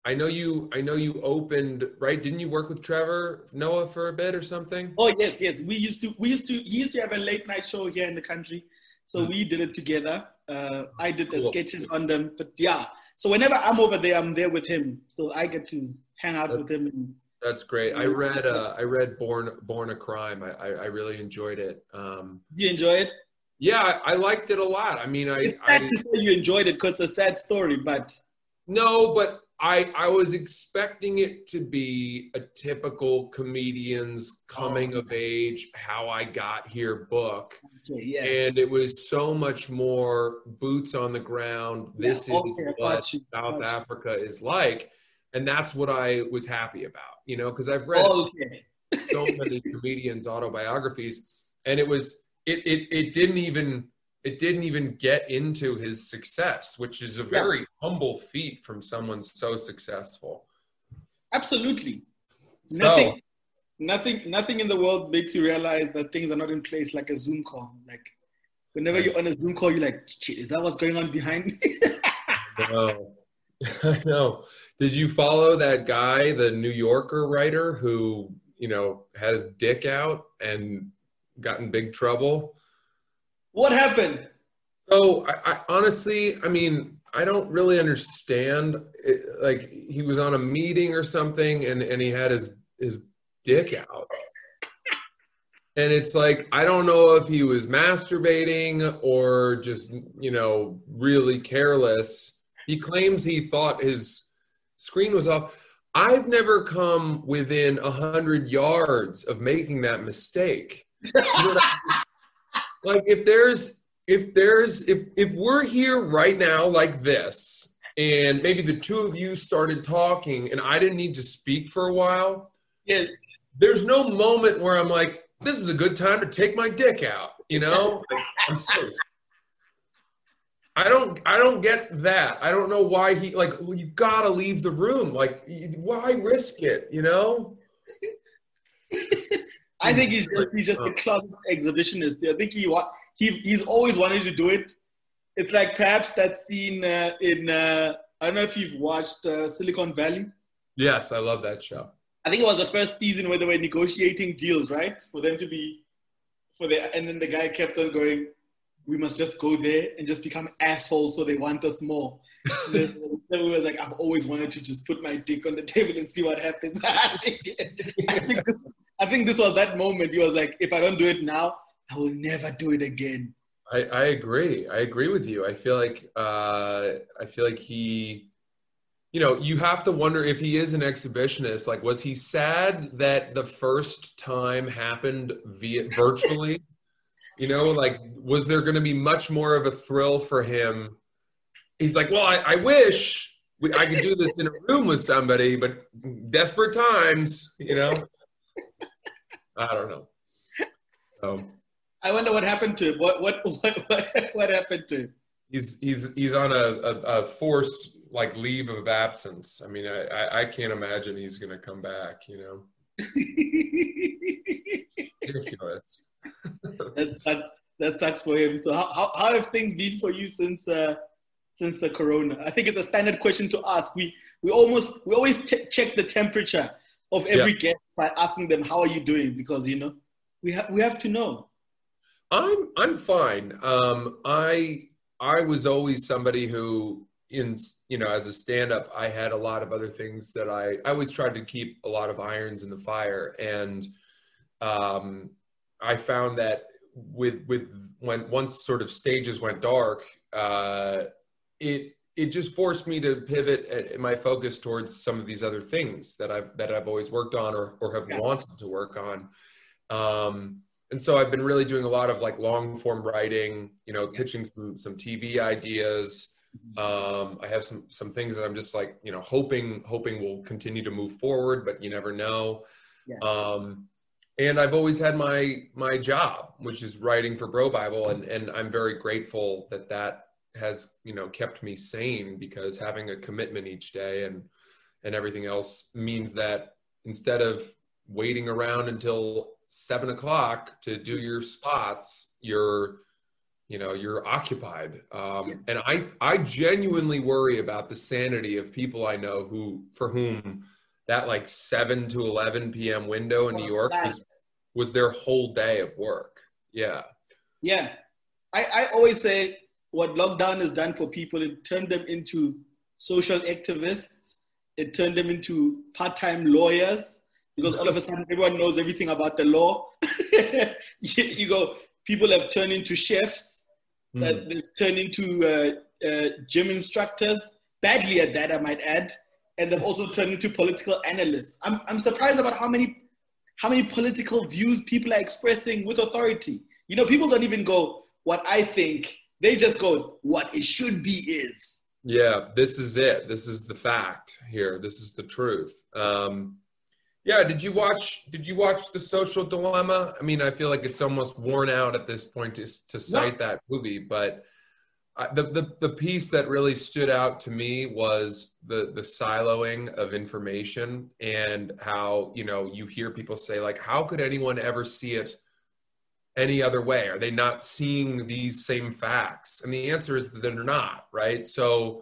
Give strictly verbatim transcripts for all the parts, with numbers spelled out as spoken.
I know you, I know you opened, right? Didn't you work with Trevor Noah for a bit or something? Oh yes, yes. We used to, we used to, he used to have a late night show here in the country. So Mm, we did it together. Uh, I did the cool. sketches on them. But yeah. So whenever I'm over there, I'm there with him. So I get to hang out That, with him. And that's great. I so, read, uh, I read Born, Born a Crime. I, I, I really enjoyed it. Um, you enjoy it? yeah, I, I liked it a lot. I mean, I, It's sad I, to say you enjoyed it because it's a sad story, but no, but I I was expecting it to be a typical comedian's oh, coming of age, how I got here book. okay, yeah, And it was so much more boots on the ground. yeah, This is okay, I what got you, South got you. Africa is like. And that's what I was happy about, you know, because I've read Oh, okay. so many comedians' autobiographies, and it was it it it didn't even it didn't even get into his success, which is a Yeah, very humble feat from someone so successful. absolutely. So Nothing, nothing, nothing in the world makes you realize that things are not in place like a Zoom call. Like whenever I you're on a Zoom call, you're like, shit, is that what's going on behind? know. I know. Did you follow that guy, the New Yorker writer who, you know, had his dick out and got in big trouble? What happened? So I, I honestly, I mean, I don't really understand. It, like he was on a meeting or something, and and he had his his dick out, and it's like I don't know if he was masturbating or just you know really careless. He claims he thought his screen was off. I've never come within a hundred yards of making that mistake. You know what I mean? Like if there's if there's if if we're here right now like this and maybe the two of you started talking and I didn't need to speak for a while, Yeah, there's no moment where I'm like, this is a good time to take my dick out, you know? Like, I'm safe. I don't I don't get that. I don't know why he like you gotta leave the room. Like why risk it, you know? I think he's just he's just a closet exhibitionist. I think he wa- he he's always wanted to do it. It's like perhaps that scene uh, in uh, I don't know if you've watched uh, Silicon Valley. Yes, I love that show. I think it was the first season where they were negotiating deals, right? For them to be for the and then the guy kept on going, we must just go there and just become assholes so they want us more. And then, then we was like, I've always wanted to just put my dick on the table and see what happens. I think, I think this, I think this was that moment. He was like, if I don't do it now, I will never do it again. I, I agree. I agree with you. I feel like uh, I feel like he, you know, you have to wonder if he is an exhibitionist. Like, was he sad that the first time happened via virtually? You know, like, was there going to be much more of a thrill for him? He's like, well, I, I wish we, I could do this in a room with somebody, but desperate times, you know. I don't know. So. I wonder what happened to him. What what what what, what happened to him? He's he's he's on a, a, a forced like leave of absence. I mean, I, I, I can't imagine he's gonna come back. You know, ridiculous. that sucks. That sucks for him. So how, how, how have things been for you since uh, since the corona? I think it's a standard question to ask. We we almost we always t- check the temperature of every Yeah. guest by asking them how are you doing, because you know we have we have to know. I'm I'm fine. Um, I I was always somebody who, in you know, as a stand-up, I had a lot of other things that I I always tried to keep a lot of irons in the fire, and um, I found that with with when once sort of stages went dark, uh, it it just forced me to pivot uh, my focus towards some of these other things that I've that I've always worked on or or have Yeah. wanted to work on. Um, and so I've been really doing a lot of like long form writing, you know, Yeah. pitching some, some T V ideas. Um, I have some, some things that I'm just like, you know, hoping, hoping will continue to move forward, but you never know. Yeah. Um, and I've always had my, my job, which is writing for Bro Bible. And, and I'm very grateful that that has, you know, kept me sane, because having a commitment each day and, and everything else means that instead of waiting around until seven o'clock to do your spots, you're You know, you're occupied. Um, Yeah. and I, I genuinely worry about the sanity of people I know who, for whom that like seven to eleven p.m. window in New York was, was their whole day of work. Yeah. Yeah. I, I always say what lockdown has done for people, it turned them into social activists. It turned them into part-time lawyers because all of a sudden everyone knows everything about the law. you, you go, people have turned into chefs, mm. uh, they've turned into uh, uh, gym instructors, badly at that, I might add, and they've also turned into political analysts. I'm, I'm surprised about how many, how many political views people are expressing with authority. You know, people don't even go, what I think, they just go, what it should be is. Yeah, this is it. This is the fact here. This is the truth. Um, yeah, did you watch, did you watch The Social Dilemma? I mean, I feel like it's almost worn out at this point to, to cite that movie, but I, the, the, the piece that really stood out to me was the, the siloing of information and how, you know, you hear people say like, how could anyone ever see it any other way? Are they not seeing these same facts? And the answer is that they're not, right? So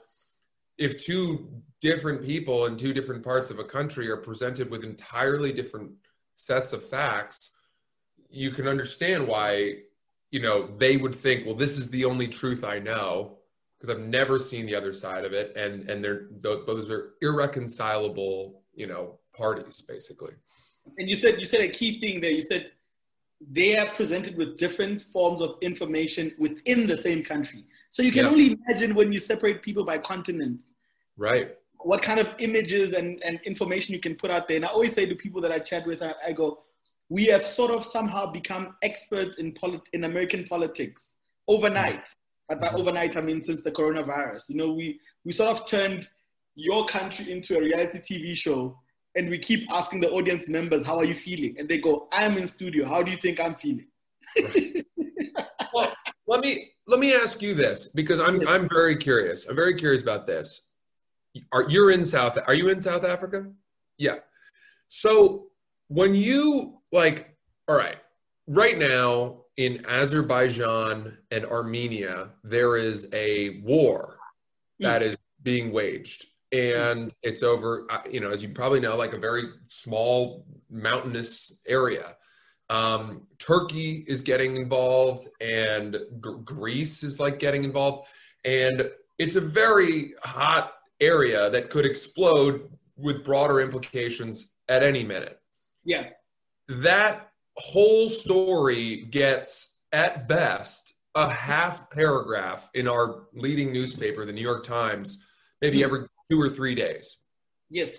if two different people in two different parts of a country are presented with entirely different sets of facts, you can understand why, you know, they would think, well, this is the only truth I know because I've never seen the other side of it. And, and they're, those are irreconcilable, you know, parties basically. And you said, you said a key thing there. You said, they are presented with different forms of information within the same country. So you can yeah. only imagine when you separate people by continents. Right. What kind of images and, and information you can put out there. And I always say to people that I chat with, I, I go, we have sort of somehow become experts in polit- in American politics overnight. Mm-hmm. But by mm-hmm. overnight, I mean since the coronavirus. You know, we, we sort of turned your country into a reality T V show. And we keep asking the audience members, how are you feeling? And they go, I'm in studio. How do you think I'm feeling? Right. Well, let me let me ask you this, because I'm yes. I'm very curious. I'm very curious about this. Are you're in South are you in South Africa? Yeah. So when you like, all right, right now in Azerbaijan and Armenia, there is a war that mm. is being waged. And it's over, you know, as you probably know, like a very small mountainous area. Um, Turkey is getting involved and G- Greece is like getting involved. And it's a very hot area that could explode with broader implications at any minute. Yeah. That whole story gets, at best, a half paragraph in our leading newspaper, the New York Times, maybe mm. every two or three days. Yes.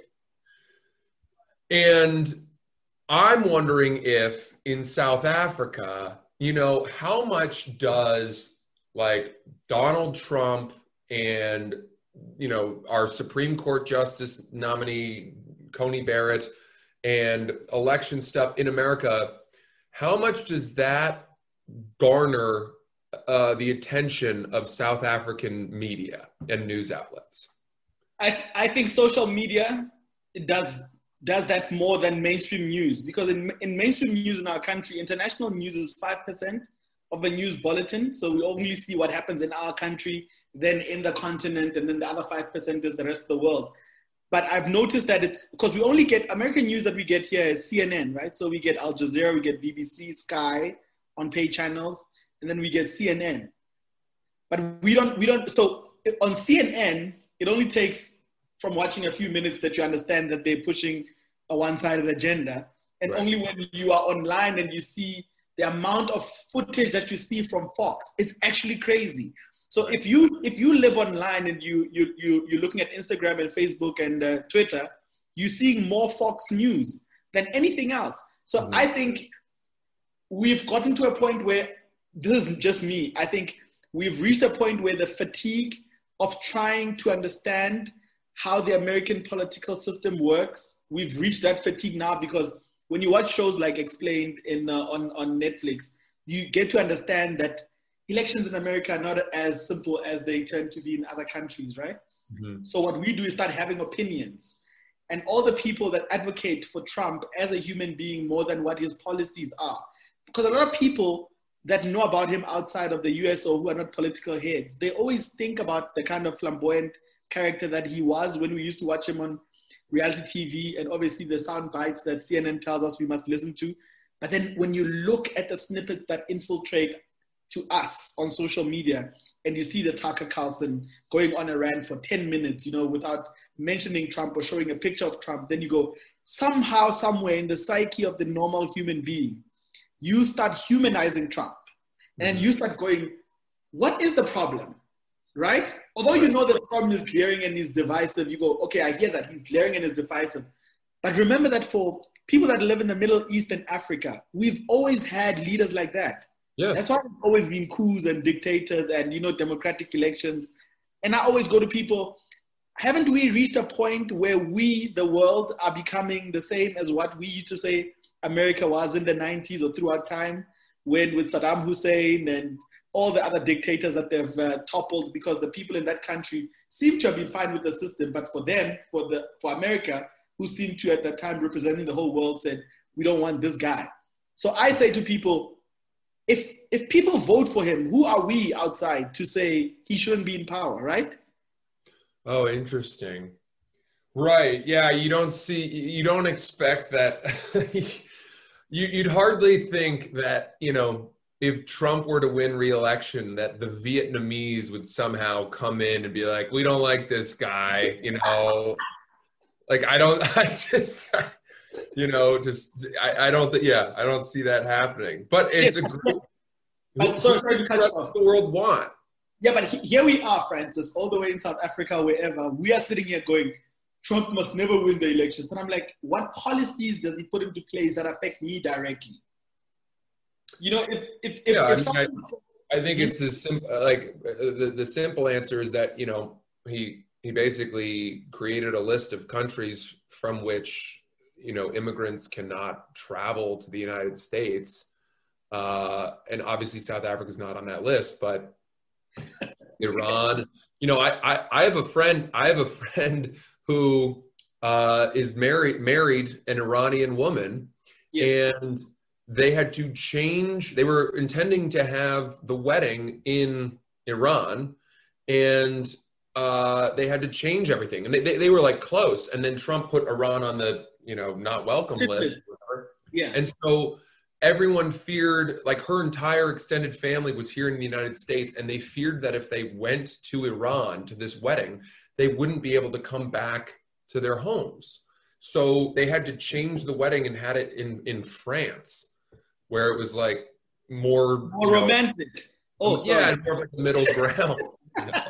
And I'm wondering if in South Africa, you know, how much does like Donald Trump and, you know, our Supreme Court Justice nominee, Coney Barrett, and election stuff in America, how much does that garner uh, the attention of South African media and news outlets? I, th- I think social media does does that more than mainstream news, because in, in mainstream news in our country, international news is five percent of a news bulletin. So we only see what happens in our country, then in the continent, and then the other five percent is the rest of the world. But I've noticed that it's because we only get American news that we get here is C N N, right? So we get Al Jazeera, we get B B C, Sky on paid channels, and then we get C N N. But we don't, we don't, so on C N N, it only takes from watching a few minutes that you understand that they're pushing a one-sided agenda. And right. only when you are online and you see the amount of footage that you see from Fox, it's actually crazy. So right. if you if you live online and you, you, you, you're looking at Instagram and Facebook and uh, Twitter, you're seeing more Fox News than anything else. So mm-hmm. I think we've gotten to a point where, this is just me, I think we've reached a point where the fatigue of trying to understand how the American political system works, we've reached that fatigue now, because when you watch shows like Explained in uh, on, on Netflix, you get to understand that elections in America are not as simple as they tend to be in other countries, right? Mm-hmm. So what we do is start having opinions. And all the people that advocate for Trump as a human being more than what his policies are. Because a lot of people that know about him outside of the U S or who are not political heads, they always think about the kind of flamboyant character that he was when we used to watch him on reality T V, and obviously the sound bites that C N N tells us we must listen to. But then when you look at the snippets that infiltrate to us on social media, and you see the Tucker Carlson going on a rant for ten minutes, you know, without mentioning Trump or showing a picture of Trump, then you go, somehow, somewhere in the psyche of the normal human being, you start humanizing Trump. And you start going, what is the problem? Right? Although you know the problem is glaring and is divisive, you go, okay, I hear that. He's glaring and is divisive. But remember that for people that live in the Middle East and Africa, we've always had leaders like that. Yes. That's why there's always been coups and dictators and, you know, democratic elections. And I always go to people, haven't we reached a point where we, the world, are becoming the same as what we used to say America was in the nineties or throughout time, when with Saddam Hussein and all the other dictators that they've uh, toppled, because the people in that country seem to have been fine with the system. But for them, for the for America, who seemed to at that time representing the whole world, said, we don't want this guy. So I say to people, if if people vote for him, who are we outside to say he shouldn't be in power, right? Oh, interesting. Right. Yeah, you don't see, you don't expect that. you, you'd hardly think that, you know, if Trump were to win re-election, that the Vietnamese would somehow come in and be like, we don't like this guy, you know, like, I don't, I just, you know, just, I, I don't think, yeah, I don't see that happening, but it's yeah, a great, but so sorry to cut you off. The world want. Yeah, but he, here we are, Francis, all the way in South Africa, wherever. We are sitting here going, Trump must never win the elections. But I'm like, what policies does he put into place that affect me directly? You know, if if if, yeah, if I, mean, someone, I, I think it's as simple. Like the the simple answer is that, you know, he he basically created a list of countries from which, you know, immigrants cannot travel to the United States, uh, and obviously South Africa is not on that list, but Iran. You know, I, I I have a friend. I have a friend who uh, is married married an Iranian woman, yes. and they had to change, they were intending to have the wedding in Iran, and uh, they had to change everything. And they, they, they were like close. And then Trump put Iran on the, you know, not welcome list. Yeah. And so everyone feared, like her entire extended family was here in the United States, and they feared that if they went to Iran to this wedding, they wouldn't be able to come back to their homes. So they had to change the wedding and had it in, in France, where it was like more, more romantic. Know, oh, yeah, more like the middle ground. You know?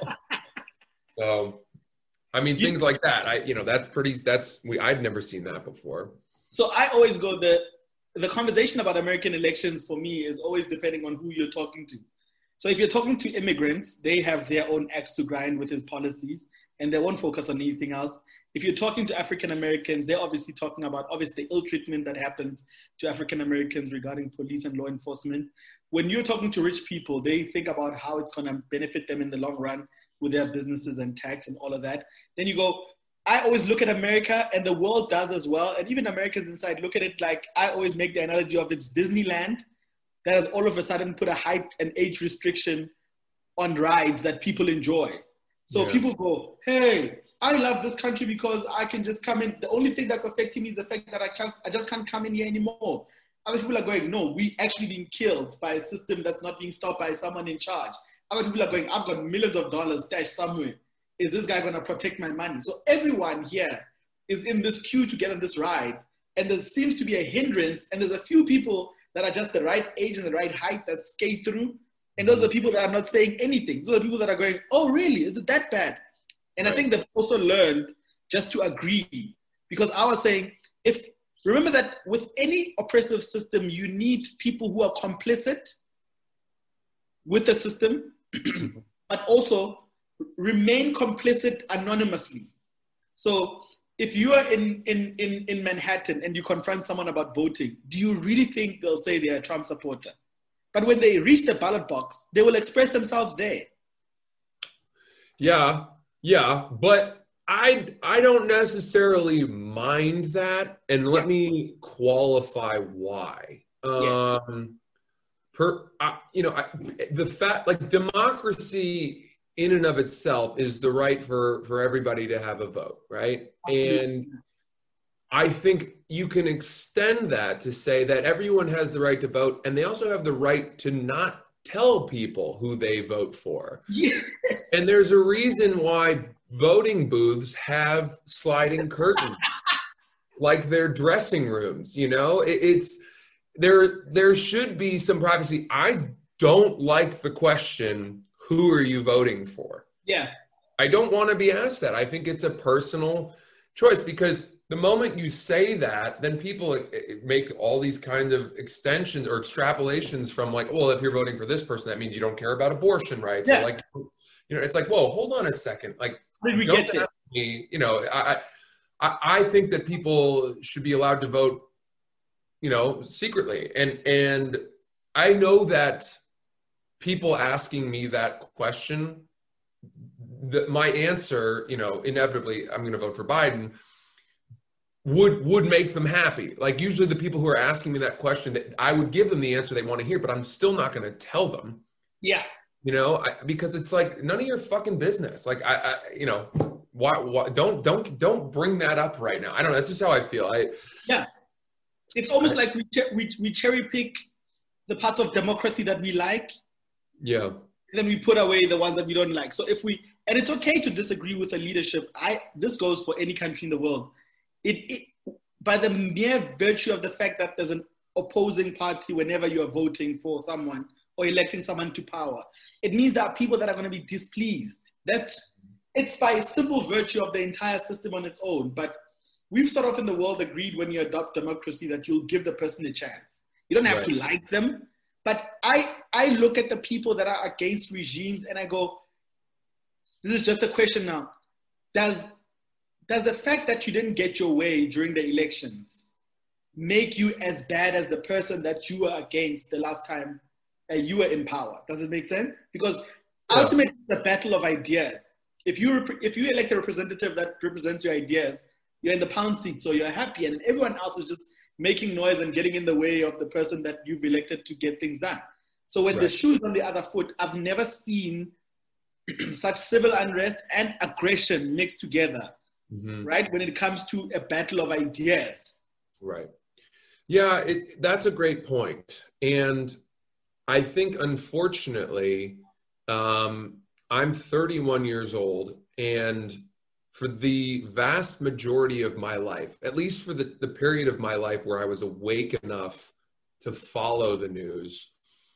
So, I mean, you, things like that. I, you know, that's pretty. That's we. I'd never seen that before. So I always go the the conversation about American elections for me is always depending on who you're talking to. So if you're talking to immigrants, they have their own axe to grind with his policies, and they won't focus on anything else. If you're talking to African Americans, they're obviously talking about obviously ill treatment that happens to African Americans regarding police and law enforcement. When you're talking to rich people, they think about how it's going to benefit them in the long run with their businesses and tax and all of that. Then you go, I always look at America, and the world does as well. And even Americans inside look at it like, I always make the analogy of it's Disneyland that has all of a sudden put a height and age restriction on rides that people enjoy. So yeah. People go, hey, I love this country because I can just come in. The only thing that's affecting me is the fact that I just, I just can't come in here anymore. Other people are going, no, we actually being killed by a system that's not being stopped by someone in charge. Other people are going, I've got millions of dollars stashed somewhere. Is this guy going to protect my money? So everyone here is in this queue to get on this ride. And there seems to be a hindrance. And there's a few people that are just the right age and the right height that skate through. And those are the people that are not saying anything. Those are the people that are going, oh, really? Is it that bad? And right. I think they've also learned just to agree. Because I was saying, if remember that with any oppressive system, you need people who are complicit with the system, but also remain complicit anonymously. So if you are in, in, in, in Manhattan and you confront someone about voting, do you really think they'll say they're a Trump supporter? But when they reach the ballot box, they will express themselves there. Yeah, yeah, but I I don't necessarily mind that, and let yeah. me qualify why. Um, yeah. per, uh, you know, I, the fact, like democracy in and of itself is the right for, for everybody to have a vote, right? Absolutely. And I think you can extend that to say that everyone has the right to vote, and they also have the right to not tell people who they vote for. Yes. And there's a reason why voting booths have sliding curtains, like their dressing rooms, you know? It, it's, there, there should be some privacy. I don't like the question, who are you voting for? Yeah. I don't want to be asked that. I think it's a personal choice, because the moment you say that, then people make all these kinds of extensions or extrapolations from like, well, if you're voting for this person, that means you don't care about abortion rights. Yeah. Or like, you know, it's like, whoa, hold on a second. Like, Did we don't get there? ask me, you know, I, I, I think that people should be allowed to vote, you know, secretly. And, and I know that people asking me that question, the, my answer, you know, inevitably, I'm going to vote for Biden, would would make them happy. Like usually the people who are asking me that question, that I would give them the answer they want to hear, but I'm still not going to tell them. Yeah. You know, I, because it's like none of your fucking business. Like I, I you know, why, why don't don't don't bring that up right now. I don't know. That's just how I feel. I yeah. It's almost I, like we we we cherry pick the parts of democracy that we like. Yeah. And then we put away the ones that we don't like. So if we, and it's okay to disagree with the leadership. I this goes for any country in the world. It, it, by the mere virtue of the fact that there's an opposing party whenever you are voting for someone or electing someone to power, it means there are people that are going to be displeased. That's, it's by simple virtue of the entire system on its own. But we've sort of in the world agreed when you adopt democracy that you'll give the person a chance. You don't have right. to like them. But I, I look at the people that are against regimes and I go, this is just a question now. Does Does the fact that you didn't get your way during the elections make you as bad as the person that you were against the last time uh, you were in power? Does it make sense? Because yeah. ultimately, it's a battle of ideas. If you rep- if you elect a representative that represents your ideas, you're in the pound seat, so you're happy, and everyone else is just making noise and getting in the way of the person that you've elected to get things done. So when right. the shoe's on the other foot, I've never seen such civil unrest and aggression mixed together. Mm-hmm. Right? When it comes to a battle of ideas. Right. Yeah, it, that's a great point. And I think, unfortunately, um, I'm thirty-one years old, and for the vast majority of my life, at least for the, the period of my life where I was awake enough to follow the news,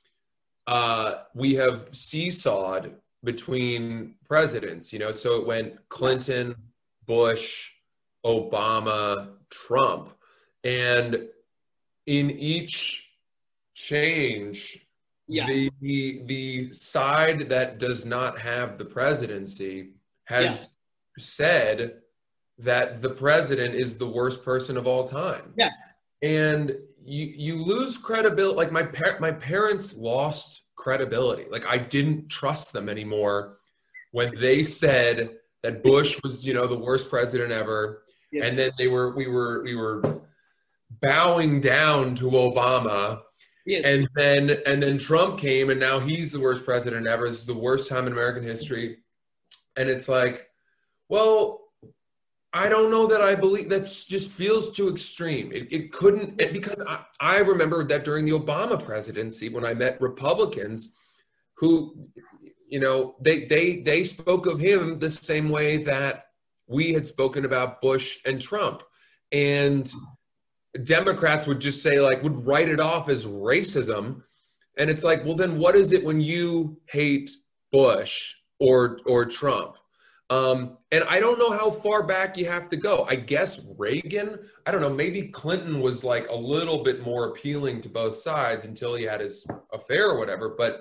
uh, we have seesawed between presidents, you know, so it went Clinton, Bush, Obama, Trump. And in each change, yeah. the, the the side that does not have the presidency has yeah. said that the president is the worst person of all time. Yeah. And you you lose credibility. Like my par- my parents lost credibility. Like I didn't trust them anymore when they said that Bush was, you know, the worst president ever. Yeah. And then they were, we were, we were bowing down to Obama. Yes. And then, and then Trump came, and now he's the worst president ever. This is the worst time in American history. And it's like, well, I don't know that I believe, that just feels too extreme. It, it couldn't, it, because I, I remember that during the Obama presidency, when I met Republicans who, you know, they they they spoke of him the same way that we had spoken about Bush and Trump. And Democrats would just say, like, would write it off as racism. And it's like, well, then what is it when you hate Bush or or Trump? Um, and I don't know how far back you have to go. I guess Reagan, I don't know, maybe Clinton was like a little bit more appealing to both sides until he had his affair or whatever. But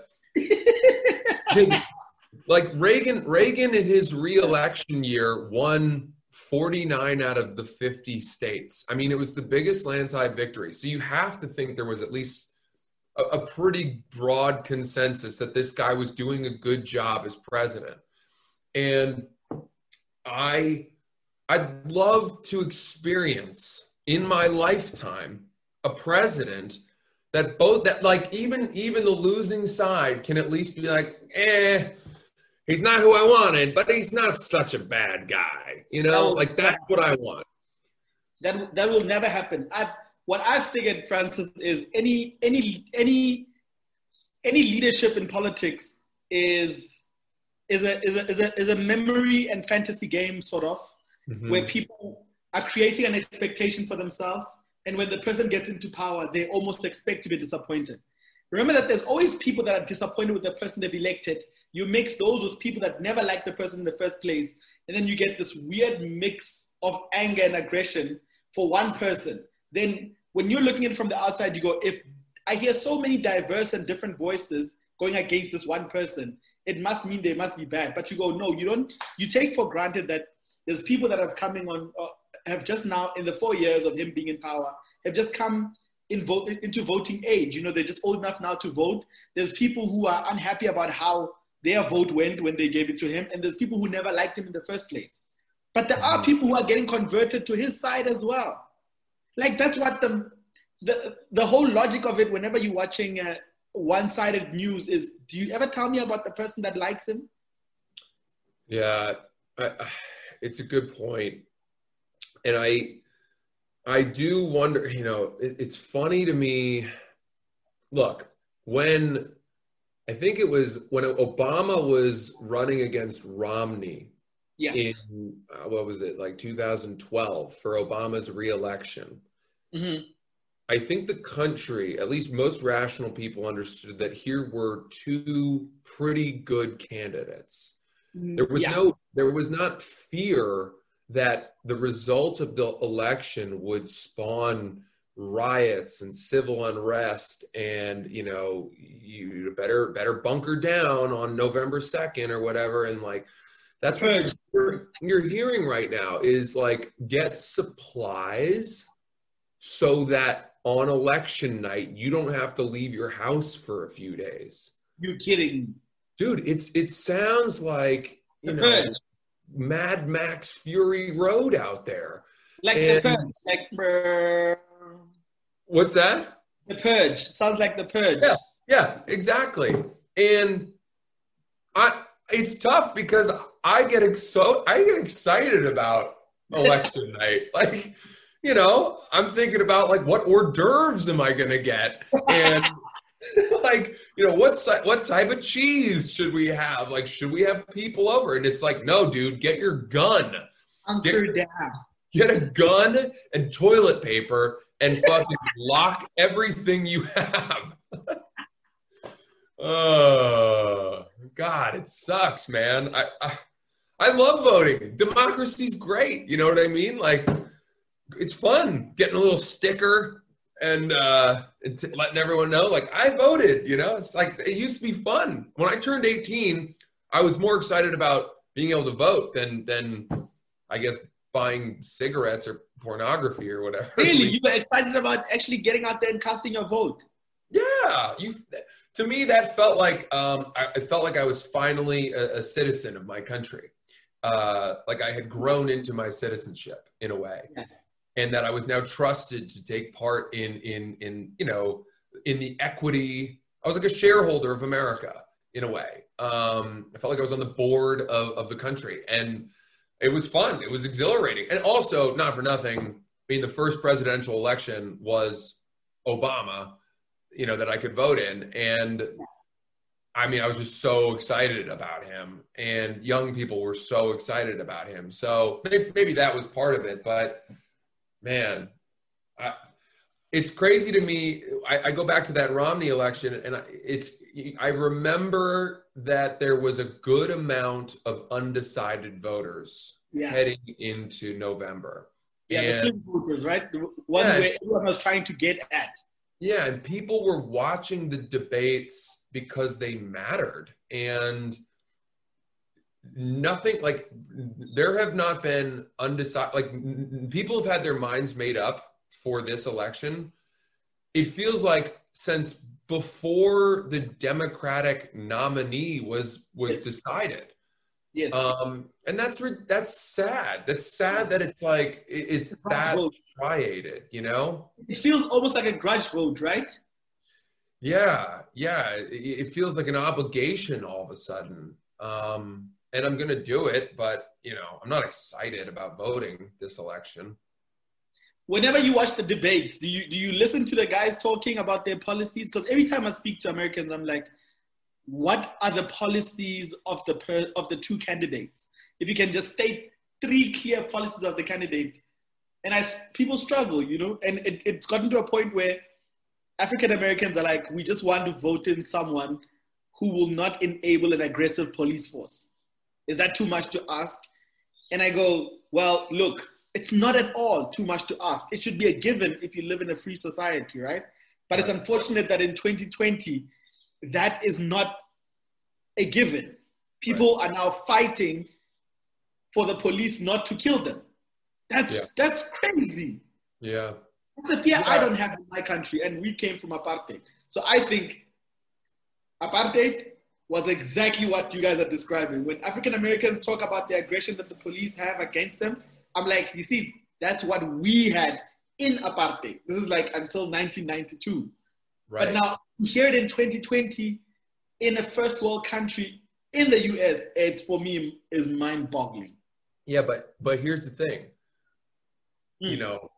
like Reagan, Reagan in his re-election year won forty-nine out of the fifty states. I mean, it was the biggest landslide victory. So you have to think there was at least a, a pretty broad consensus that this guy was doing a good job as president. And I, I'd love to experience in my lifetime a president that both that like even even the losing side can at least be like, eh, he's not who I wanted, but he's not such a bad guy. You know, like that's what I want. That that will never happen. I've what I've figured, Francis, is any any any any leadership in politics is is a is a is a, is a memory and fantasy game, sort of, mm-hmm. where people are creating an expectation for themselves, and when the person gets into power, they almost expect to be disappointed. Remember that there's always people that are disappointed with the person they've elected. You mix those with people that never liked the person in the first place, and then you get this weird mix of anger and aggression for one person. Then when you're looking at it from the outside, you go, if I hear so many diverse and different voices going against this one person, it must mean they must be bad. But you go, no, you don't. You take for granted that there's people that have coming on, uh, have just now, in the four years of him being in power, have just come in vote, into voting age. You know, they're just old enough now to vote. There's people who are unhappy about how their vote went when they gave it to him. And there's people who never liked him in the first place. But there are people who are getting converted to his side as well. Like, that's what the the, the whole logic of it, whenever you're watching uh, one-sided news, is, do you ever tell me about the person that likes him? Yeah, I, it's a good point. And I, I do wonder, you know, it, it's funny to me. Look, when, I think it was when Obama was running against Romney, yeah. in, uh, what was it, like two thousand twelve for Obama's reelection. Mm-hmm. I think the country, at least most rational people, understood that here were two pretty good candidates. There was yeah. no, there was not fear that the result of the election would spawn riots and civil unrest, and you know, you better better bunker down on November second or whatever. And like, that's what you're, you're hearing right now is like, get supplies so that on election night you don't have to leave your house for a few days. You're kidding, dude. It's it sounds like, you know, Mad Max Fury Road out there. Like and, the Purge. Like brr. What's that? The Purge. Sounds like the Purge. Yeah, yeah, exactly. And I it's tough because I get so I get excited about election night. Like, you know, I'm thinking about like, what hors d'oeuvres am I gonna get? And like, you know, what what type of cheese should we have? Like, should we have people over? And it's like, no, dude, get your gun. Hunker get, down. Get a gun and toilet paper and fucking lock everything you have. Oh, God, it sucks, man. I, I I love voting. Democracy's great. You know what I mean? Like, it's fun getting a little sticker and uh, and t- letting everyone know, like, I voted, you know? It's like, it used to be fun. When I turned eighteen, I was more excited about being able to vote than, than I guess, buying cigarettes or pornography or whatever. Really? You were excited about actually getting out there and casting your vote? Yeah. You, to me, that felt like, um, I, I felt like I was finally a, a citizen of my country. Uh, like I had grown into my citizenship in a way. Yeah. And that I was now trusted to take part in, in, in, you know, in the equity. I was like a shareholder of America in a way. Um, I felt like I was on the board of, of the country, and it was fun. It was exhilarating. And also, not for nothing, I mean, the first presidential election was Obama, you know, that I could vote in. And I mean, I was just so excited about him, and young people were so excited about him. So maybe, maybe that was part of it, but man, I, it's crazy to me. I, I go back to that Romney election, and I, it's, I remember that there was a good amount of undecided voters yeah. heading into November. Yeah, and, the swing voters, right? The ones yeah, where everyone was trying to get at. Yeah, and people were watching the debates because they mattered. And nothing, like, there have not been undecided, like, people have had their minds made up for this election. It feels like since before the Democratic nominee was was yes. decided. Yes. Um, and that's that's sad. That's sad that it's like it, it's that striated, you know? It feels almost like a grudge vote, right? Yeah, yeah. It, it feels like an obligation all of a sudden. Um, and I'm going to do it, but, you know, I'm not excited about voting this election. Whenever you watch the debates, do you do you listen to the guys talking about their policies? Because every time I speak to Americans, I'm like, what are the policies of the per, of the two candidates? If you can just state three clear policies of the candidate, and I people struggle, you know, and it, it's gotten to a point where African Americans are like, we just want to vote in someone who will not enable an aggressive police force. Is that too much to ask? And I go, well, look, it's not at all too much to ask. It should be a given if you live in a free society, right? But it's unfortunate that in twenty twenty, that is not a given. People right. are now fighting for the police not to kill them. That's yeah. that's crazy. Yeah. That's a fear yeah. I don't have in my country, and we came from apartheid. So I think apartheid was exactly what you guys are describing. When African Americans talk about the aggression that the police have against them, I'm like, you see, that's what we had in apartheid. This is like until nineteen ninety-two. Right. But now, hear it in twenty twenty in a first world country in the U S, it's for me is mind-boggling. Yeah, but but here's the thing. Mm. You know,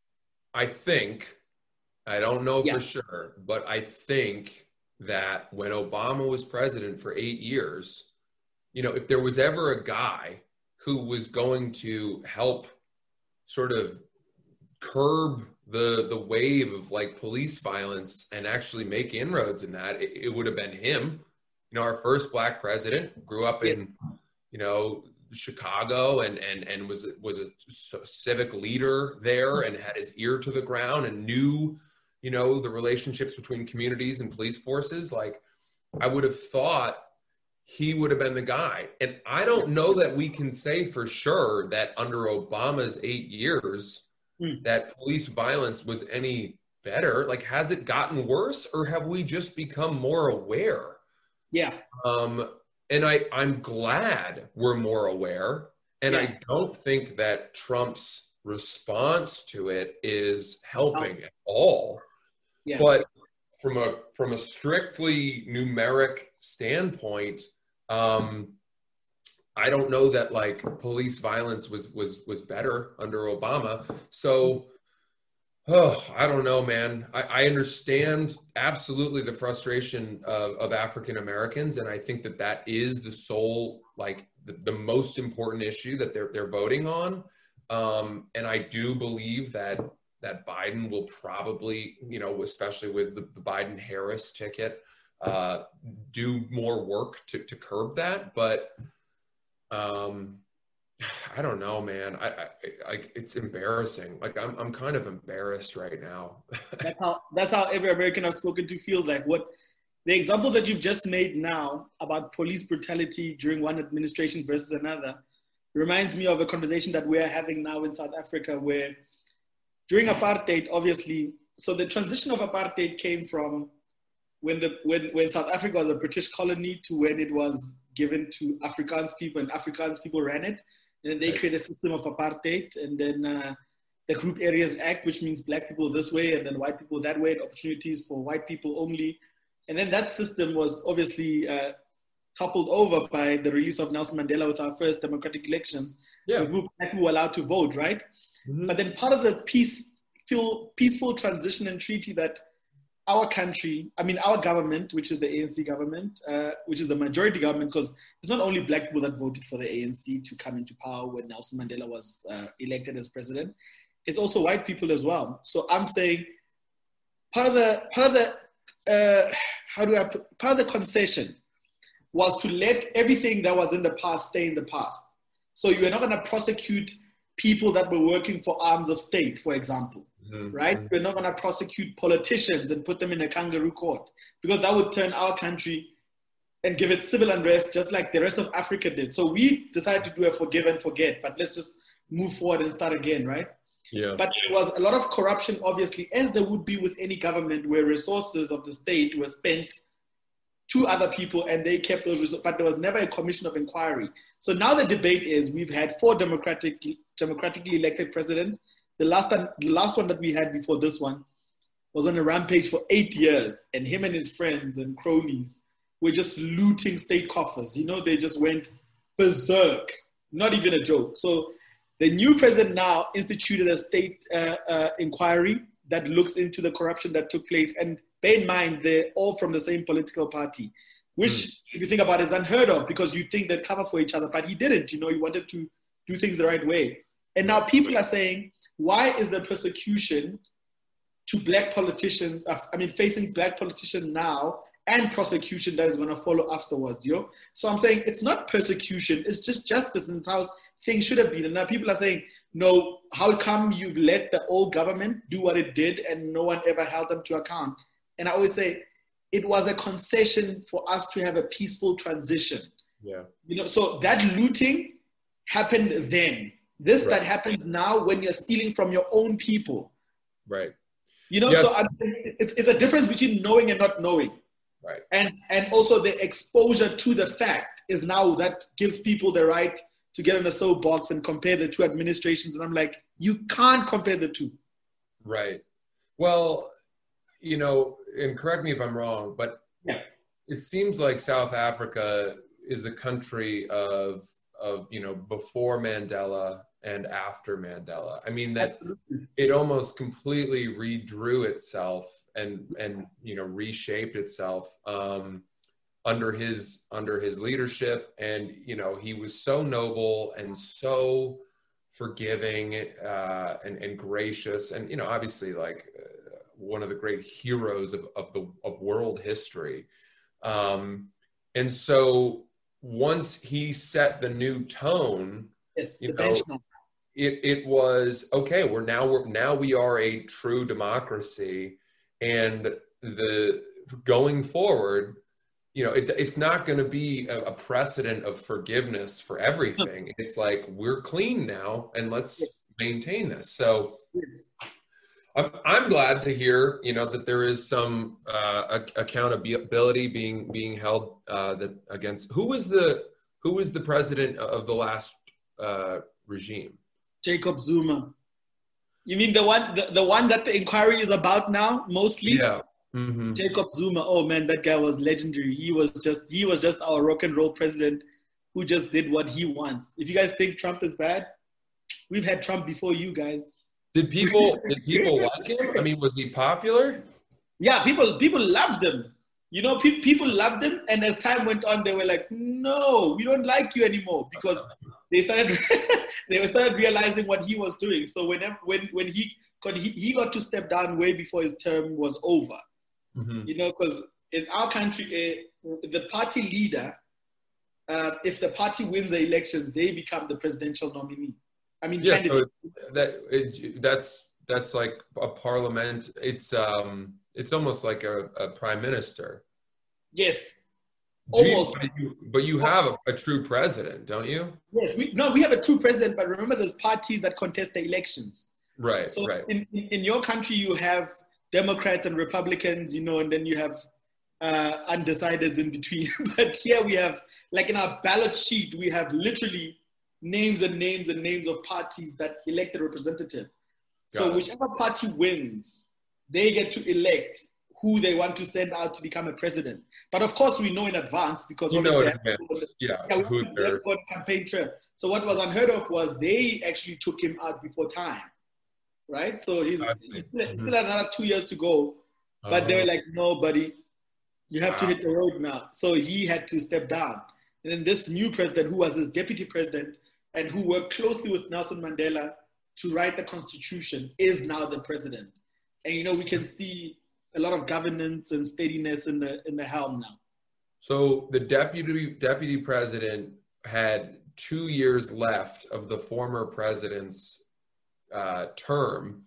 I think, I don't know yeah. for sure, but I think that when Obama was president for eight years, you know, if there was ever a guy who was going to help sort of curb the the wave of like police violence and actually make inroads in that, it, it would have been him. You know, our first black president grew up in, you know, Chicago and and and was was a civic leader there and had his ear to the ground and knew, you know, the relationships between communities and police forces. Like, I would have thought he would have been the guy. And I don't know that we can say for sure that under Obama's eight years mm. that police violence was any better. Like, has it gotten worse, or have we just become more aware? Yeah. Um, and I, I'm glad we're more aware. And yeah. I don't think that Trump's response to it is helping oh. at all. Yeah. But from a from a strictly numeric standpoint, um, I don't know that like police violence was was was better under Obama. So, oh, I don't know, man. I, I understand absolutely the frustration of, of African Americans, and I think that that is the sole like the, the most important issue that they're they're voting on. Um, and I do believe that. that Biden will probably, you know, especially with the, the Biden-Harris ticket, uh, do more work to, to curb that. But um, I don't know, man. I, I, I, it's embarrassing. Like, I'm, I'm kind of embarrassed right now. that's how that's how every American I've spoken to feels like. What the example that you've just made now about police brutality during one administration versus another reminds me of a conversation that we're having now in South Africa, where during apartheid, obviously, so the transition of apartheid came from when the when, when South Africa was a British colony to when it was given to Afrikaans people, and Afrikaans people ran it. And then they right. created a system of apartheid, and then uh, the Group Areas Act, which means black people this way, and then white people that way, and opportunities for white people only. And then that system was obviously uh, toppled over by the release of Nelson Mandela with our first democratic elections. Yeah. The group black people were allowed to vote, right? Mm-hmm. But then part of the peaceful, peaceful transition and treaty that our country, I mean, our government, which is the A N C government, uh, which is the majority government, because it's not only black people that voted for the A N C to come into power when Nelson Mandela was uh, elected as president. It's also white people as well. So I'm saying part of the, part of the, uh, how do I put, part of the concession was to let everything that was in the past stay in the past. So you're not going to prosecute people that were working for arms of state, for example, mm-hmm. right? We're not going to prosecute politicians and put them in a kangaroo court, because that would turn our country and give it civil unrest just like the rest of Africa did. So we decided to do a forgive and forget, but let's just move forward and start again, right? Yeah. But there was a lot of corruption, obviously, as there would be with any government, where resources of the state were spent to other people and they kept those resources, but there was never a commission of inquiry. So now the debate is, we've had four democratic, democratically elected presidents. The last one, the last one that we had before this one, was on a rampage for eight years, and him and his friends and cronies were just looting state coffers. You know, they just went berserk. Not even a joke. So the new president now instituted a state uh, uh, inquiry that looks into the corruption that took place. And bear in mind, they're all from the same political party, which, mm. if you think about it, is unheard of, because you think they'd cover for each other, but he didn't. You know, he wanted to do things the right way. And now people are saying, why is the persecution to black politicians, I mean, facing black politicians now, and prosecution that is going to follow afterwards, yo? So I'm saying it's not persecution, it's just justice, and it's how things should have been. And now people are saying, no, how come you've let the old government do what it did and no one ever held them to account? And I always say, it was a concession for us to have a peaceful transition. Yeah. You know, so that looting happened then. This right. that happens now when you're stealing from your own people. Right. You know, yes. so I mean, it's, it's a difference between knowing and not knowing. Right. And and also the exposure to the fact is now that gives people the right to get on a soapbox and compare the two administrations. And I'm like, you can't compare the two. Right. Well, you know, and correct me if I'm wrong, but yeah. it seems like South Africa is a country of, of, you know, before Mandela and after Mandela. I mean, that Absolutely. It almost completely redrew itself and, and, you know, reshaped itself um, under his, under his leadership. And, you know, he was so noble and so forgiving uh, and, and gracious. And, you know, obviously like uh, one of the great heroes of, of the, of world history. Um, and so once he set the new tone, yes, you the know, benchmark. it, it was, okay, we're now, we're now we are a true democracy. And the going forward, you know, it, it's not going to be a, a precedent of forgiveness for everything. It's like, we're clean now and let's maintain this. So I'm, I'm glad to hear, you know, that there is some uh, accountability being being held uh, that against who was the who was the president of the last uh, regime? Jacob Zuma. You mean the one, the, the one that the inquiry is about now, mostly? Yeah. Mm-hmm. Jacob Zuma. Oh man, that guy was legendary. He was just, he was just our rock and roll president who just did what he wants. If you guys think Trump is bad, we've had Trump before you guys. Did people, did people like him? I mean, was he popular? Yeah, people, people loved him. You know, pe- people loved him, and as time went on, they were like, "No, we don't like you anymore," because they started they started realizing what he was doing. So whenever when when he got he, he got to step down way before his term was over. Mm-hmm. You know, because in our country, uh, the party leader, uh, if the party wins the elections, they become the presidential nominee. I mean, yeah, so that it, that's that's like a parliament. It's um. It's almost like a, a prime minister. Yes, almost. You, but, you, but you have a, a true president, don't you? Yes, we no, we have a true president. But remember, there's parties that contest the elections. Right. So right. In, in in your country, you have Democrats and Republicans, you know, and then you have uh, undecideds in between. But here we have, like in our ballot sheet, we have literally names and names and names of parties that elect a representative. Got so it. Whichever party wins, they get to elect who they want to send out to become a president. But of course, we know in advance because you obviously know they have to, yeah, yeah, who they're on campaign trail. So what was unheard of was they actually took him out before time, right? So he's, okay. he's still, mm-hmm. still had another two years to go, but uh-huh. they were like, "No, buddy, you have wow. to hit the road now." So he had to step down. And then this new president, who was his deputy president and who worked closely with Nelson Mandela to write the constitution, is now the president. And, you know, we can see a lot of governance and steadiness in the in the helm now. So the deputy deputy president had two years left of the former president's uh, term.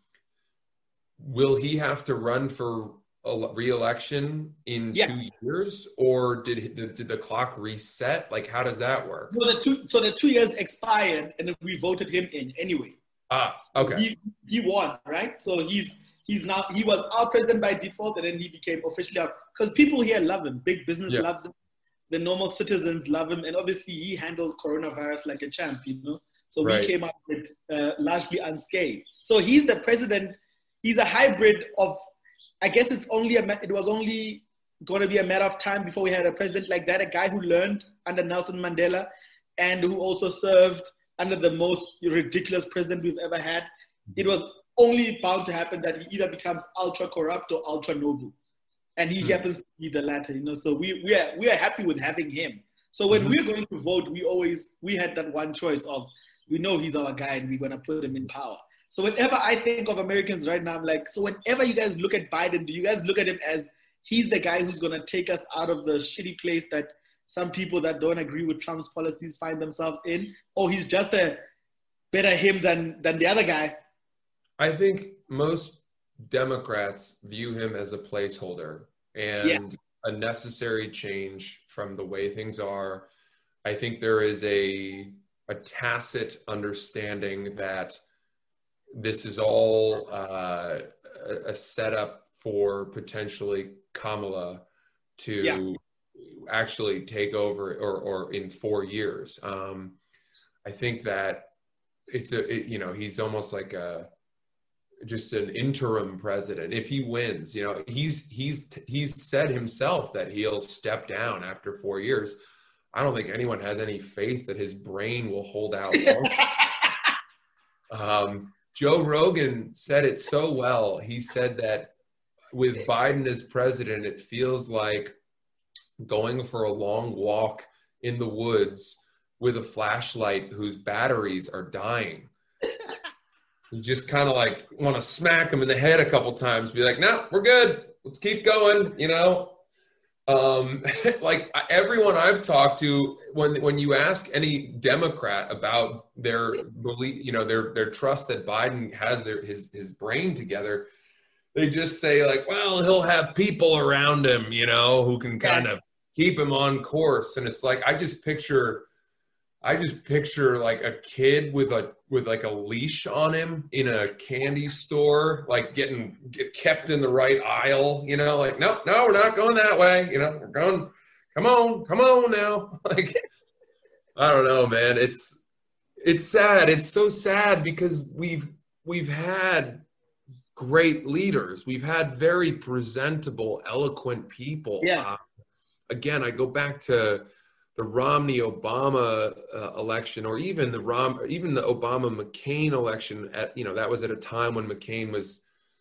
Will he have to run for a re-election in yeah. two years, or did did the clock reset? Like, how does that work? Well, the two so the two years expired, and then we voted him in anyway. Ah, okay. So he he won, right? So he's. He's now, he was our president by default, and then he became officially our, because people here love him. Big business yeah. loves him. The normal citizens love him. And obviously he handled coronavirus like a champ, you know? So right. we came out with uh, largely unscathed. So he's the president. He's a hybrid of I guess it's only a it was only going to be a matter of time before we had a president like that, a guy who learned under Nelson Mandela and who also served under the most ridiculous president we've ever had. It was only bound to happen that he either becomes ultra corrupt or ultra noble. And he mm. happens to be the latter, you know. So we, we, are, we are happy with having him. So when mm-hmm. we're going to vote, we always, we had that one choice of, we know he's our guy and we're going to put him in power. So whenever I think of Americans right now, I'm like, so whenever you guys look at Biden, do you guys look at him as he's the guy who's going to take us out of the shitty place that some people that don't agree with Trump's policies find themselves in? Or he's just a better him than, than the other guy? I think most Democrats view him as a placeholder and yeah. a necessary change from the way things are. I think there is a, a tacit understanding that this is all uh, a, a setup for potentially Kamala to yeah. actually take over or, or in four years. Um, I think that it's a, it, you know, he's almost like a, just an interim president. If he wins, you know, he's, he's, he's said himself that he'll step down after four years. I don't think anyone has any faith that his brain will hold out long. um, Joe Rogan said it so well. He said that with Biden as president, it feels like going for a long walk in the woods with a flashlight whose batteries are dying. You just kind of like want to smack him in the head a couple times, be like, no, we're good. Let's keep going, you know? Um, like everyone I've talked to, when when you ask any Democrat about their belief, you know, their their trust that Biden has their his his brain together, they just say like, well, he'll have people around him, you know, who can kind of keep him on course. And it's like I just picture, I just picture like a kid with a with like a leash on him in a candy store, like getting get kept in the right aisle, you know, like, no, no, we're not going that way. You know, we're going, come on, come on now. Like, I don't know, man. It's, it's sad. It's so sad because we've, we've had great leaders. We've had very presentable, eloquent people. Yeah. Uh, again, I go back to the Romney-Obama uh, election, or even the Rom, even the Obama-McCain election. At you know, that was at a time when McCain was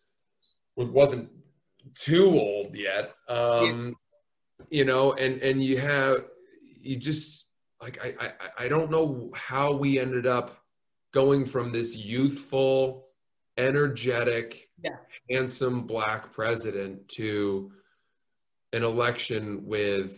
wasn't too old yet. Um, yeah. You know, and and you have you just like I, I I don't know how we ended up going from this youthful, energetic, yeah. handsome black president to an election with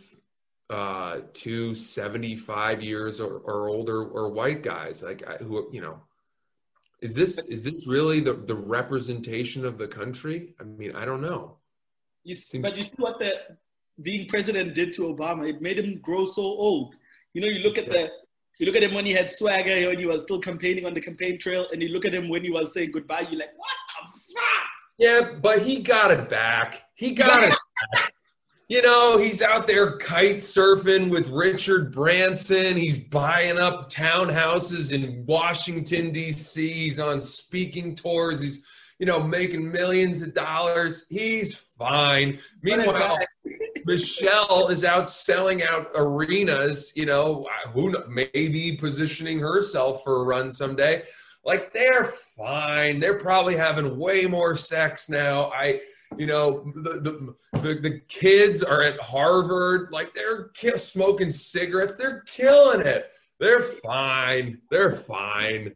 uh two seventy-five years or, or older or white guys like who, you know, is this is this really the the representation of the country? I mean, I don't know. You see, but you see what the being president did to Obama. It made him grow so old. You know, you look at the you look at him when he had swagger, when he was still campaigning on the campaign trail, and you look at him when he was saying goodbye, you're like, what the fuck? Yeah, but he got it back. He got it back. You know, he's out there kite surfing with Richard Branson. He's buying up townhouses in Washington, D C. He's on speaking tours. He's, you know, making millions of dollars. He's fine. Meanwhile, Michelle is out selling out arenas, you know, who maybe positioning herself for a run someday. Like, they're fine. They're probably having way more sex now. I... You know, the, the the the kids are at Harvard, like they're ki- smoking cigarettes. They're killing it. They're fine. They're fine.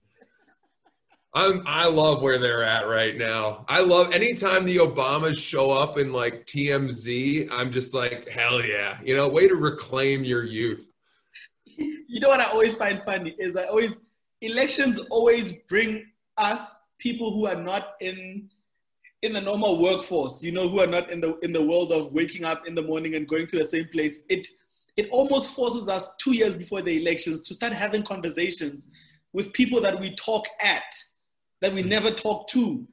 I'm I love where they're at right now. I love anytime the Obamas show up in like T M Z. I'm just like, hell yeah. You know, way to reclaim your youth. You know what I always find funny is I always elections always bring us people who are not in. in the normal workforce, you know, who are not in the in the world of waking up in the morning and going to the same place. It it almost forces us two years before the elections to start having conversations with people that we talk at, that we never talk to.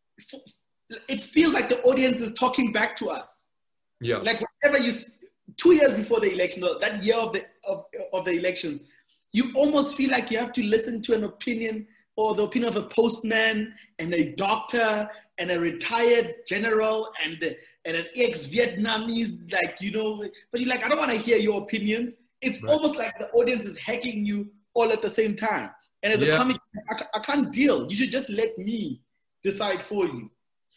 It feels like the audience is talking back to us. Yeah. Like whenever you, two years before the election, or that year of the of, of the election, you almost feel like you have to listen to an opinion or the opinion of a postman and a doctor and a retired general and, and an ex-Vietnamese, like, you know, but you're like, I don't want to hear your opinions. It's right. almost like the audience is hacking you all at the same time. And as yeah. a comic, I, I can't deal. You should just let me decide for you.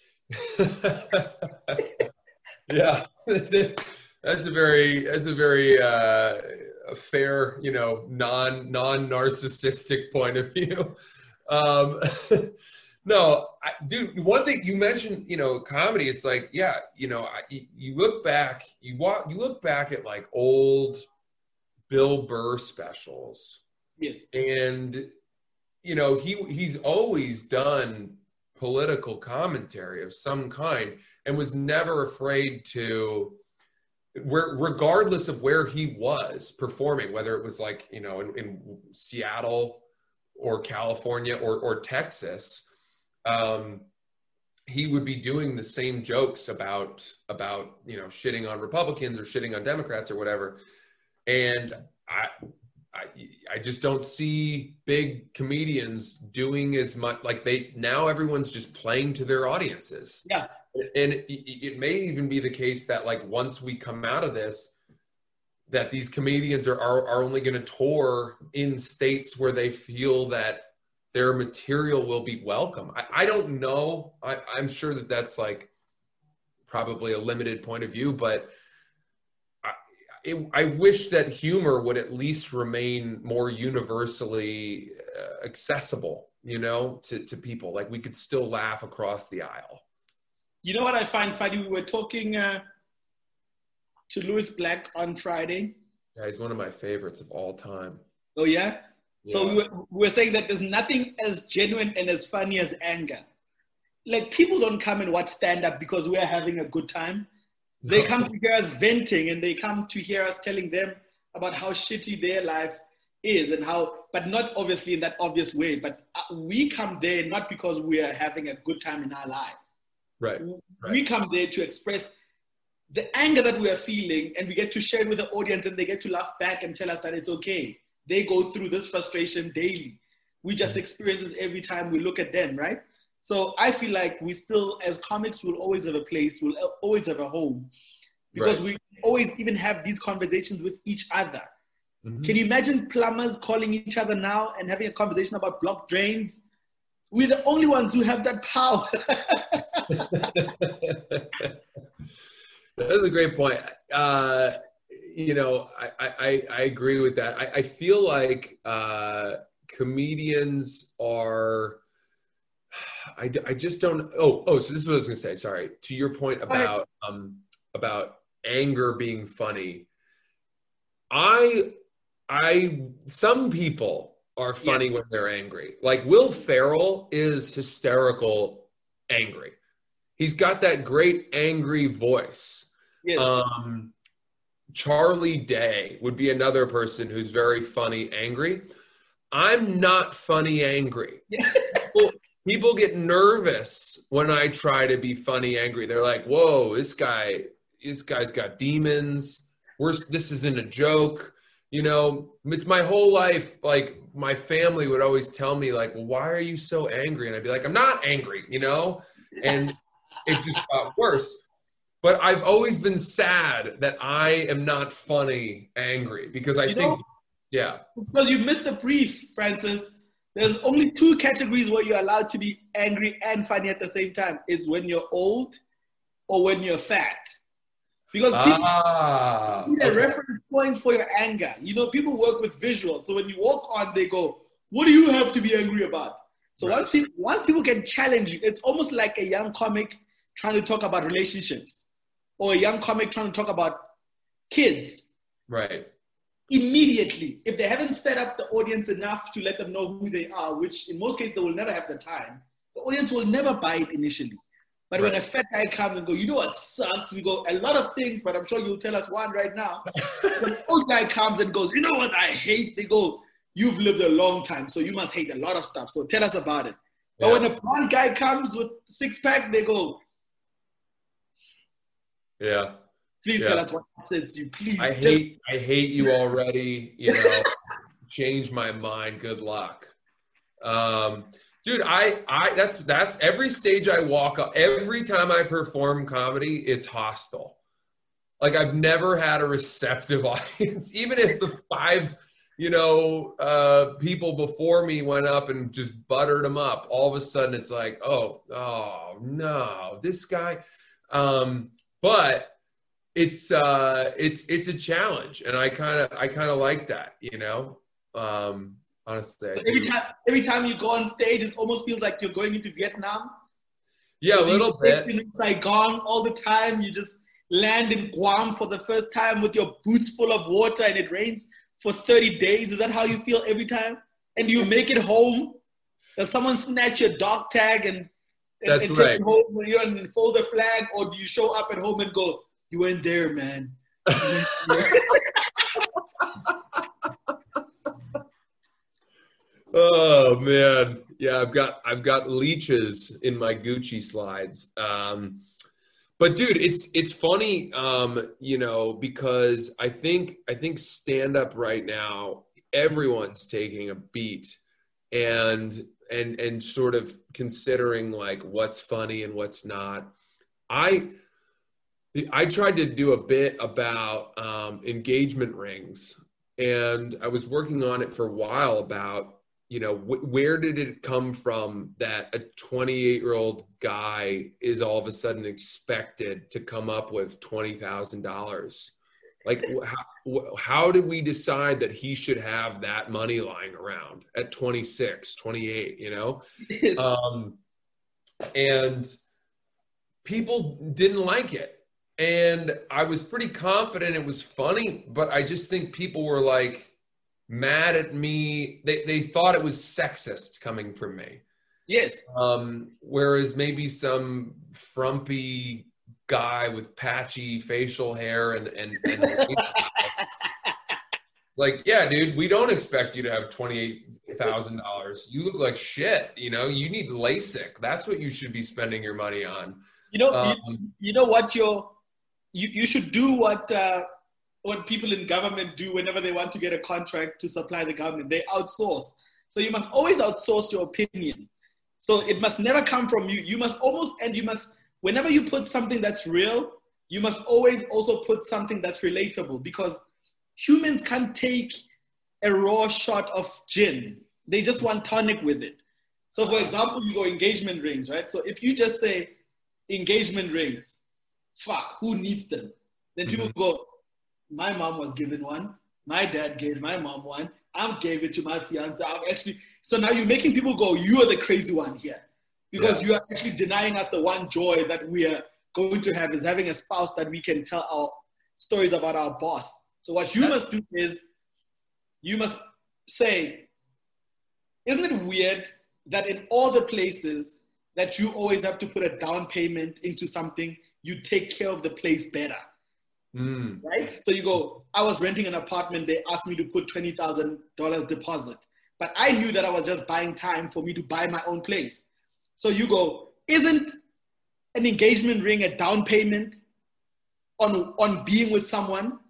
Yeah, that's a very, that's a very uh, a fair, you know, non, non-narcissistic point of view. Um, no, I, dude, one thing you mentioned, you know, comedy, it's like, yeah, you know, I, you look back, you walk, you look back at like old Bill Burr specials. Yes. And, you know, he he's always done political commentary of some kind and was never afraid to, where, regardless of where he was performing, whether it was like, you know, in, in Seattle or California or, or Texas, um, he would be doing the same jokes about, about, you know, shitting on Republicans or shitting on Democrats or whatever. And I, I, I just don't see big comedians doing as much. Like they, now everyone's just playing to their audiences. Yeah. And it, it may even be the case that like, once we come out of this, that these comedians are, are, are only going to tour in states where they feel that their material will be welcome. I, I don't know. I, I'm sure that that's like probably a limited point of view, but I, it, I wish that humor would at least remain more universally uh, accessible, you know, to, to people. Like we could still laugh across the aisle. You know what I find funny? We were talking uh, to Louis Black on Friday. Yeah, he's one of my favorites of all time. Oh, yeah? Yeah. So we were, we were saying that there's nothing as genuine and as funny as anger. Like, people don't come and watch stand-up because we're having a good time. They come to hear us venting, and they come to hear us telling them about how shitty their life is and how, but not obviously in that obvious way, but we come there not because we are having a good time in our lives. Right. right. We come there to express the anger that we are feeling, and we get to share it with the audience, and they get to laugh back and tell us that it's okay. They go through this frustration daily. We just experience it every time we look at them, right? So I feel like we still, as comics, will always have a place, we'll always have a home, because right. we always even have these conversations with each other. Mm-hmm. Can you imagine plumbers calling each other now and having a conversation about blocked drains? We're the only ones who have that power. That's a great point. Uh, you know, I, I, I agree with that. I, I feel like uh, comedians are, I, I just don't, oh, oh, so this is what I was going to say. Sorry. To your point about, um, about anger being funny. I, I, some people are funny yeah. when they're angry. Like Will Ferrell is hysterical angry. He's got that great angry voice. Yes. Um, Charlie Day would be another person who's very funny angry. I'm not funny angry. Yeah. people, people get nervous when I try to be funny angry. They're like, whoa, this guy, this guy's got demons. We're, this isn't a joke. You know, it's my whole life. Like my family would always tell me like, well, why are you so angry? And I'd be like, I'm not angry, you know? And it just got worse. But I've always been sad that I am not funny angry because I you think, know, yeah. Because you missed the brief, Francis. There's only two categories where you're allowed to be angry and funny at the same time. It's when you're old or when you're fat. Because people ah, need a okay. reference point for your anger. You know, people work with visuals. So when you walk on, they go, what do you have to be angry about? So right. once people, once people can challenge you, it's almost like a young comic trying to talk about relationships. Or a young comic trying to talk about kids. Right. Immediately, if they haven't set up the audience enough to let them know who they are, which in most cases they will never have the time, the audience will never buy it initially. But right. when a fat guy comes and go, you know what sucks? We go, a lot of things, but I'm sure you'll tell us one right now. When an old guy comes and goes, you know what I hate? They go, you've lived a long time, so you must hate a lot of stuff. So tell us about it. Yeah. But when a blonde guy comes with six pack, they go, yeah. Please yeah. tell us what upsets you. Please. I just... hate I hate you already. You know, change my mind. Good luck. Um, dude, I, I, that's, that's every stage I walk up, every time I perform comedy, it's hostile. Like I've never had a receptive audience, even if the five, you know, uh, people before me went up and just buttered them up. All of a sudden it's like, oh, oh no, this guy. Um, but it's, uh, it's, it's a challenge. And I kind of, I kind of like that, you know, um, honestly. Every time, every time you go on stage, it almost feels like you're going into Vietnam. Yeah, a little bit. In Saigon all the time. You just land in Guam for the first time with your boots full of water and it rains for thirty days. Is that how you feel every time? And do you make it home? Does someone snatch your dog tag and, and, That's and right. take it home you know, and fold a flag? Or do you show up at home and go, you went there, man. You went there. Oh man, yeah, I've got I've got leeches in my Gucci slides. Um, but dude, it's it's funny, um, you know, because I think I think stand up right now, everyone's taking a beat and and and sort of considering like what's funny and what's not. I I tried to do a bit about um, engagement rings, and I was working on it for a while about. You know, wh- where did it come from that a twenty-eight-year-old guy is all of a sudden expected to come up with twenty thousand dollars? Like, wh- how, wh- how did we decide that he should have that money lying around at twenty-six, twenty-eight, you know? Um, and people didn't like it. And I was pretty confident it was funny, but I just think people were like, mad at me. They they thought it was sexist coming from me. Yes. Um, whereas maybe some frumpy guy with patchy facial hair and and, and it's like, yeah, dude, we don't expect you to have twenty-eight thousand dollars. You look like shit. You know, you need LASIK. That's what you should be spending your money on. You know, Um, you, you know what you're, you you should do what. Uh, what people in government do whenever they want to get a contract to supply the government. They outsource. So you must always outsource your opinion. So it must never come from you. You must almost, and you must, whenever you put something that's real, you must always also put something that's relatable because humans can't take a raw shot of gin. They just want tonic with it. So for example, you go engagement rings, right? So if you just say engagement rings, fuck, who needs them? Then people mm-hmm. go, my mom was given one. My dad gave my mom one. I gave it to my fiance. I'm actually, so now you're making people go, you are the crazy one here. Because yeah. you are actually denying us the one joy that we are going to have is having a spouse that we can tell our stories about our boss. So what you That's- must do is you must say, isn't it weird that in all the places that you always have to put a down payment into something, you take care of the place better? Mm. Right? So you go, I was renting an apartment. They asked me to put twenty thousand dollars deposit. But I knew that I was just buying time for me to buy my own place. So you go, isn't an engagement ring a down payment on, on being with someone?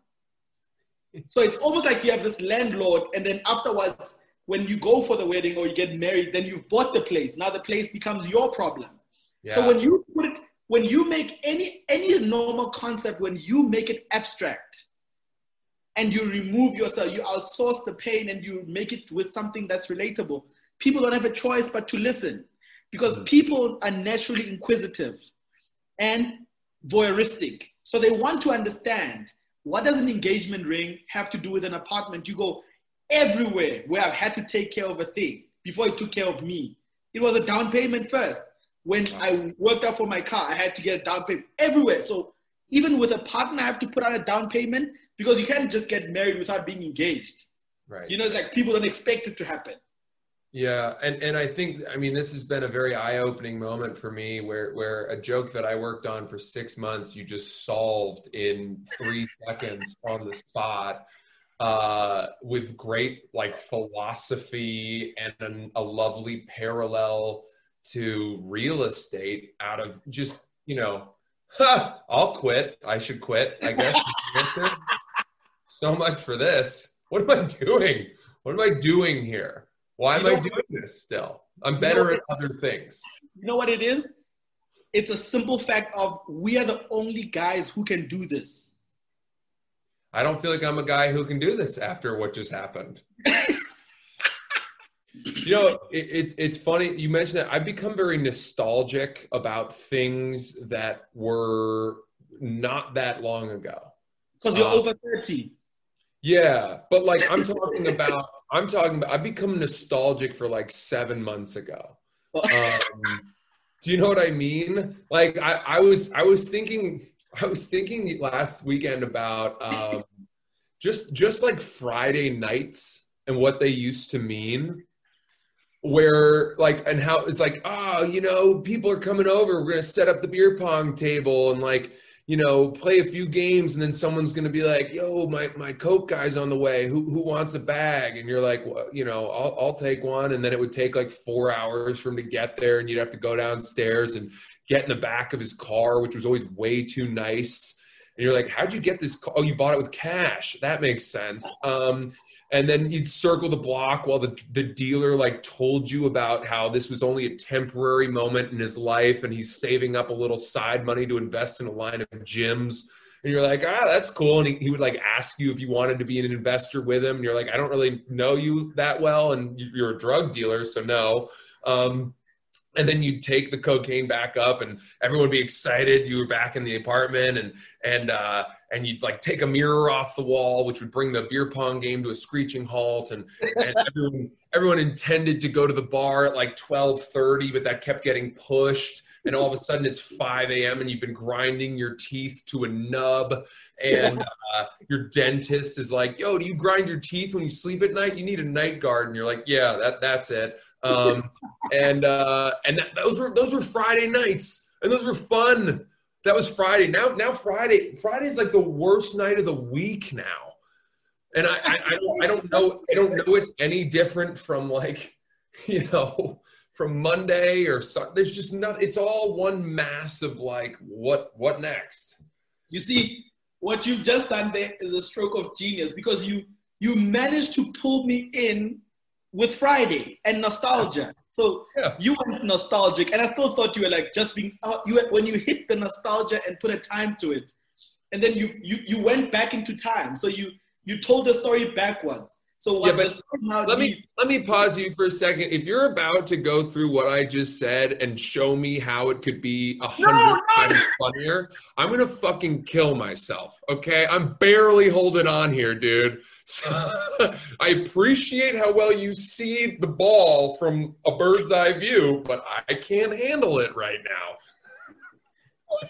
So it's almost like you have this landlord and then afterwards, when you go for the wedding or you get married, then you've bought the place. Now the place becomes your problem. Yeah. So when you put it, When you make any, any normal concept, when you make it abstract and you remove yourself, you outsource the pain and you make it with something that's relatable, people don't have a choice but to listen because mm-hmm. people are naturally inquisitive and voyeuristic. So they want to understand, what does an engagement ring have to do with an apartment? You go everywhere where I've had to take care of a thing before it took care of me. It was a down payment first. When wow. I worked out for my car, I had to get a down payment everywhere. So even with a partner, I have to put out a down payment because you can't just get married without being engaged. Right. You know, it's like people don't expect it to happen. Yeah. And, and I think, I mean, this has been a very eye-opening moment for me where, where a joke that I worked on for six months, you just solved in three seconds on the spot. Uh, with great like philosophy and an, a lovely parallel to real estate out of just, you know, huh, I'll quit. I should quit, I guess. So much for this. What am I doing? What am I doing here? Why You am I know, doing this still? I'm you better know, at other things. you know what it is? It's a simple fact of we are the only guys who can do this. I don't feel like I'm a guy who can do this after what just happened. You know, it, it, it's funny you mentioned that. I've become very nostalgic about things that were not that long ago. Because you're Um, over thirty. Yeah, but like I'm talking about, I'm talking about, I've become nostalgic for like seven months ago. Um, do you know what I mean? Like I, I was, I was thinking, I was thinking last weekend about um, just, just like Friday nights and what they used to mean. Where like and how it's like, oh, you know, people are coming over, we're gonna set up the beer pong table and like, you know, play a few games, and then someone's gonna be like, yo, my my Coke guy's on the way, who who wants a bag? And you're like, well, you know, I'll I'll take one. And then it would take like four hours for him to get there, and you'd have to go downstairs and get in the back of his car, which was always way too nice. And you're like, how'd you get this car? Oh, you bought it with cash. That makes sense. Um, and then you'd circle the block while the, the dealer like told you about how this was only a temporary moment in his life and he's saving up a little side money to invest in a line of gyms. And you're like, ah, that's cool. And he, he would like ask you if you wanted to be an investor with him. And you're like, I don't really know you that well. And you're a drug dealer, so no. Um, And then you'd take the cocaine back up and everyone would be excited. You were back in the apartment and, and, uh, and you'd like take a mirror off the wall, which would bring the beer pong game to a screeching halt. And, and everyone, everyone intended to go to the bar at like twelve thirty, but that kept getting pushed. And all of a sudden it's five a.m. and you've been grinding your teeth to a nub. And uh, your dentist is like, yo, do you grind your teeth when you sleep at night? You need a night guard. And you're like, yeah, that, that's it. Um, and uh, and that, those were those were Friday nights, and those were fun. That was Friday. Now now Friday Friday is like the worst night of the week now, and I I, I, don't, I don't know I don't know it's any different from like, you know, from Monday or so. There's just not. It's all one mass of like what what next. You see, what you've just done there is a stroke of genius because you you managed to pull me in with Friday and nostalgia. So yeah. You went nostalgic, and I still thought you were like just being, uh, you were, when you hit the nostalgia and put a time to it, and then you you you went back into time. So you you told the story backwards. So what yeah, but now let me let me pause you for a second. If you're about to go through what I just said and show me how it could be a hundred no, no. times funnier, I'm gonna fucking kill myself. Okay, I'm barely holding on here, dude. So, I appreciate how well you see the ball from a bird's eye view, but I can't handle it right now.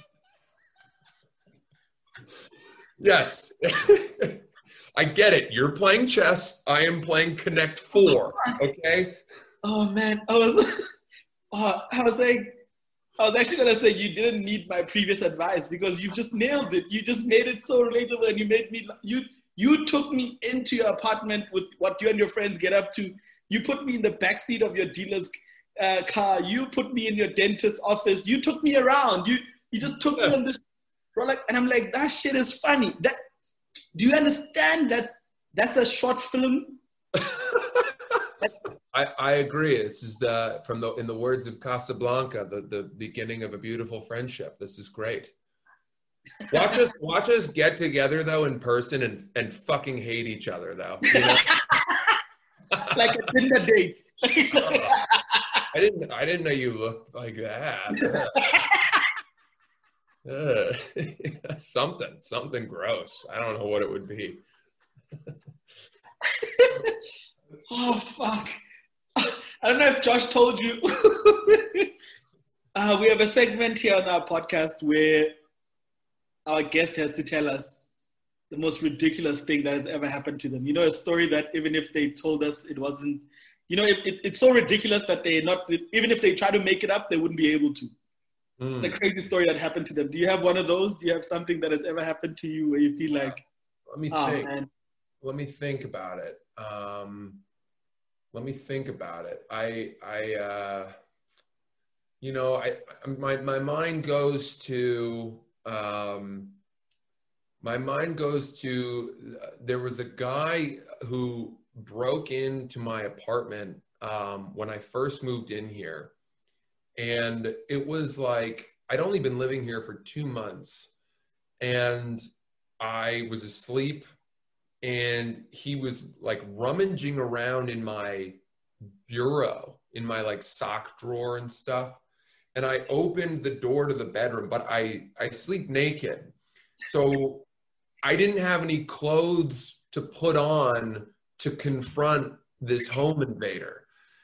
Yes. I get it. You're playing chess. I am playing Connect Four. Okay. Oh man, I was, uh, I was like, I was actually gonna say you didn't need my previous advice because you just nailed it. You just made it so relatable, and you made me. You you took me into your apartment with what you and your friends get up to. You put me in the backseat of your dealer's uh, car. You put me in your dentist's office. You took me around. You you just took me on this, like, and I'm like, that shit is funny. That. Do you understand that that's a short film? I, I agree. This is the from the in the words of Casablanca, the, the beginning of a beautiful friendship. This is great. Watch us watch us get together though in person and, and fucking hate each other though. You know? Like a Tinder date. uh, I didn't I didn't know you looked like that. Uh, something, something gross. I don't know what it would be. Oh, fuck. I don't know if Josh told you. uh, we have a segment here on our podcast where our guest has to tell us the most ridiculous thing that has ever happened to them. You know, a story that even if they told us it wasn't, you know, it, it, it's so ridiculous that they not, even if they try to make it up, they wouldn't be able to. Mm. The crazy story that happened to them. Do you have one of those? Do you have something that has ever happened to you where you feel like, let me oh, think. Man. Let me think about it. Um, let me think about it. I, I, uh, you know, I, my, my mind goes to, um, my mind goes to, uh, there was a guy who broke into my apartment um, when I first moved in here. And it was like, I'd only been living here for two months and I was asleep and he was like rummaging around in my bureau, in my like sock drawer and stuff. And I opened the door to the bedroom, but I, I sleep naked. So I didn't have any clothes to put on to confront this home invader.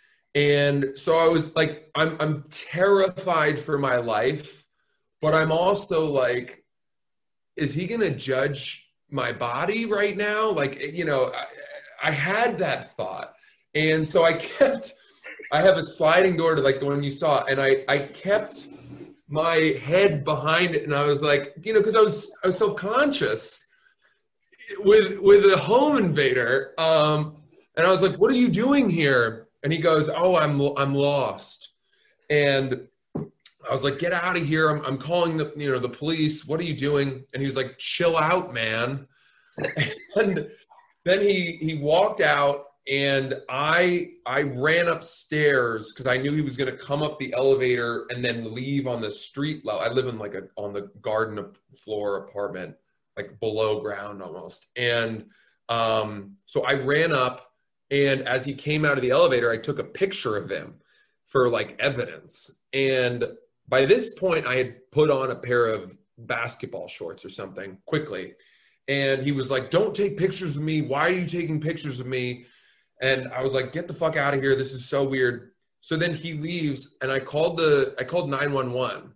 And so I was like, I'm, I'm terrified for my life, but I'm also like, is he going to judge my body right now? Like, you know, I, I had that thought. And so I kept, I have a sliding door to like the one you saw. And I, I kept my head behind it. And I was like, you know, cause I was, I was self-conscious with, with a home invader. Um, and I was like, what are you doing here? And he goes, oh, I'm, I'm lost. And I was like, get out of here. I'm, I'm calling the, you know, the police. What are you doing? And he was like, chill out, man. And then he, he walked out and I, I ran upstairs because I knew he was going to come up the elevator and then leave on the street level. I live in like a, on the garden floor apartment, like below ground almost. And um, so I ran up, and as he came out of the elevator, I took a picture of him for like evidence. And by this point, I had put on a pair of basketball shorts or something quickly. And he was like, don't take pictures of me. Why are you taking pictures of me? And I was like, get the fuck out of here. This is so weird. So then he leaves and I called the, I called nine one one.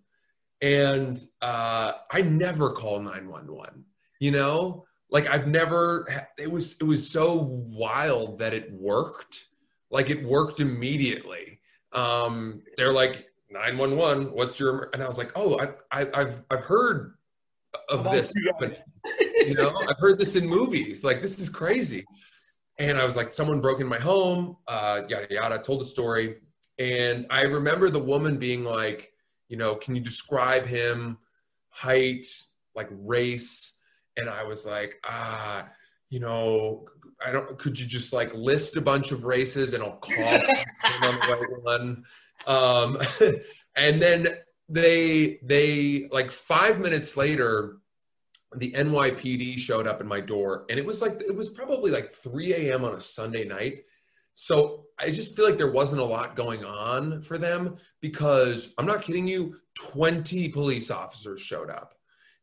And uh, I never call nine one one, you know? Like I've never, it was, it was so wild that it worked. Like it worked immediately. Um, they're like, nine one one, what's your, and I was like, oh, I, I, I've, I've heard of this, but, you know, I've heard this in movies. Like, this is crazy. And I was like, someone broke in my home, uh, yada, yada, told the story. And I remember the woman being like, you know, can you describe him, height, like race? And I was like, ah, you know, I don't, could you just like list a bunch of races and I'll call him on the right one. Um, and then they, they like five minutes later, the N Y P D showed up in my door and it was like, it was probably like three a.m. on a Sunday night. So I just feel like there wasn't a lot going on for them because I'm not kidding you, twenty police officers showed up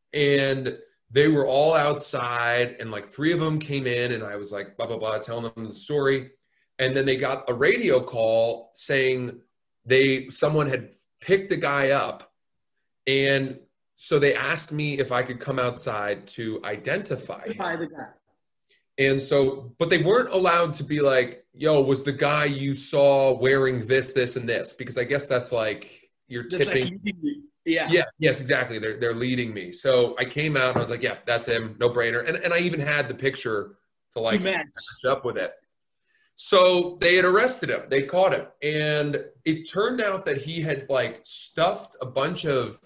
and they were all outside and like three of them came in and I was like, blah, blah, blah, telling them the story. And then they got a radio call saying they, someone had picked a guy up. And so they asked me if I could come outside to identify him. Identify the guy. And so, but they weren't allowed to be like, yo, was the guy you saw wearing this, this, and this? Because I guess that's like, you're that's tipping. Like Yeah. Yeah. Yes, exactly. They're they're leading me. So I came out and I was like, yeah, that's him. No brainer. And and I even had the picture to like match up with it. So they had arrested him. They caught him. And it turned out that he had like stuffed a bunch of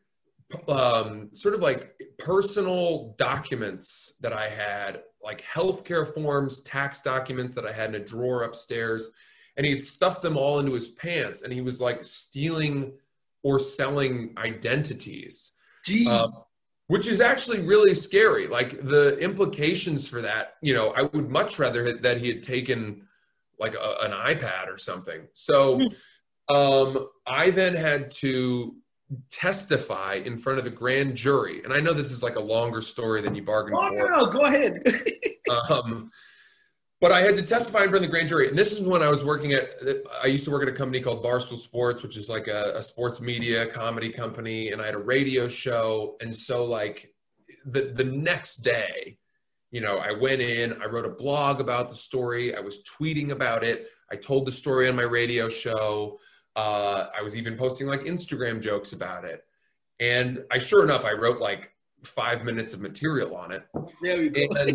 um, sort of like personal documents that I had, like healthcare forms, tax documents that I had in a drawer upstairs. And he had stuffed them all into his pants. And he was like stealing or selling identities, um, which is actually really scary. Like the implications for that, you know, I would much rather that he had taken like a, an iPad or something. So um, I then had to testify in front of the grand jury. And I know this is like a longer story than you bargained oh, for. No, no, go ahead. um, But I had to testify in front of the grand jury. And this is when I was working at, I used to work at a company called Barstool Sports, which is like a, a sports media comedy company. And I had a radio show. And so like the, the next day, you know, I went in, I wrote a blog about the story. I was tweeting about it. I told the story on my radio show. Uh, I was even posting like Instagram jokes about it. And I, sure enough, I wrote like five minutes of material on it. There we go. And,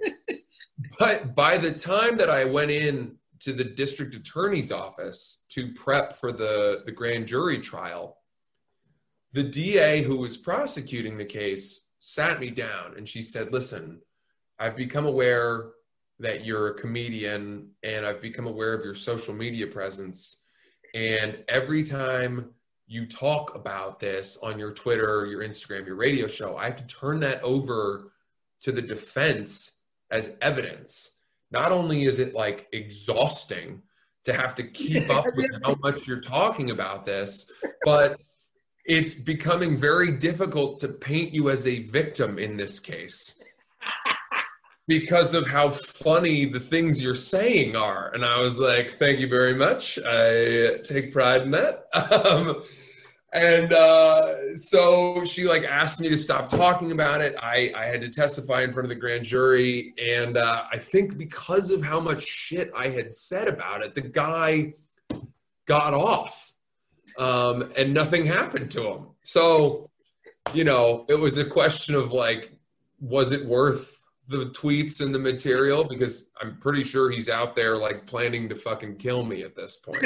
But by the time that I went in to the district attorney's office to prep for the, the grand jury trial, the D A who was prosecuting the case sat me down and she said, listen, I've become aware that you're a comedian, and I've become aware of your social media presence. And every time you talk about this on your Twitter, your Instagram, your radio show, I have to turn that over to the defense as evidence. Not only is it like exhausting to have to keep up with how much you're talking about this, but it's becoming very difficult to paint you as a victim in this case because of how funny the things you're saying are. And I was like, thank you very much. I take pride in that. Um, and uh, so she like asked me to stop talking about it. I, I had to testify in front of the grand jury. And uh, I think because of how much shit I had said about it, the guy got off um, and nothing happened to him. So, you know, it was a question of like, was it worth the tweets and the material? Because I'm pretty sure he's out there like planning to fucking kill me at this point.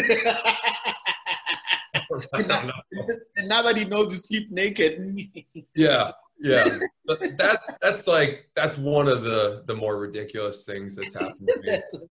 and, now, and now that he knows you sleep naked. yeah, yeah. But that that's like that's one of the the more ridiculous things that's happened to me.